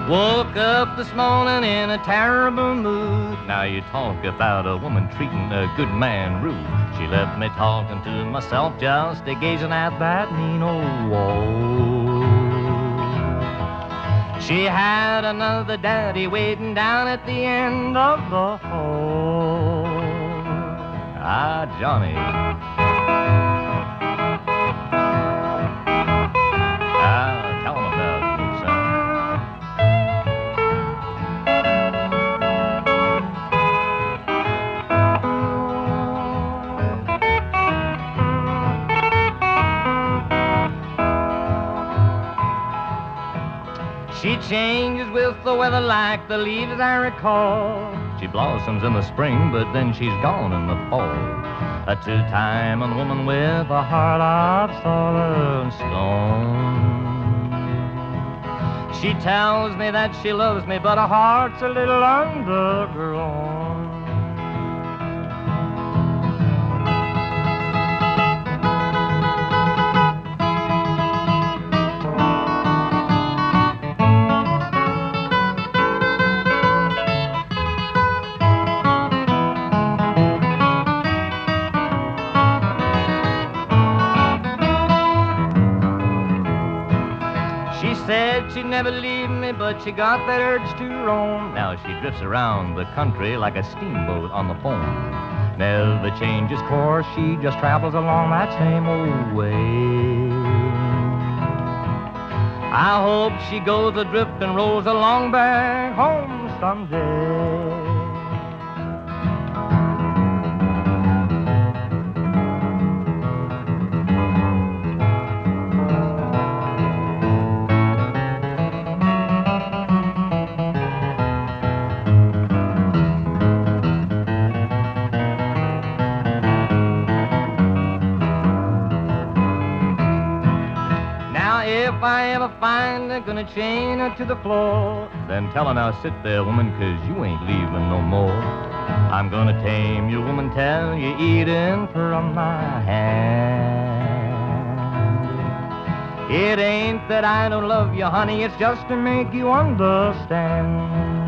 Woke up this morning in a terrible mood. Now you talk about a woman treating a good man rude. She left me talking to myself, just gazing at that mean old wall. She had another daddy waiting down at the end of the hall. Ah, Johnny. Ah, tell him about me, son. She changes with the weather like the leaves I recall. She blossoms in the spring, but then she's gone in the fall. A two-time woman with a heart of solid stone. She tells me that she loves me, but her heart's a little underground. She said she'd never leave me, but she got that urge to roam. Now she drifts around the country like a steamboat on the foam. Never changes course, she just travels along that same old way. I hope she goes adrift and rolls along back home someday. If I ever find her, gonna chain her to the floor. Then tell her now, sit there, woman, 'cause you ain't leaving no more. I'm gonna tame you, woman, till you're eating from my hand. It ain't that I don't love you, honey, it's just to make you understand.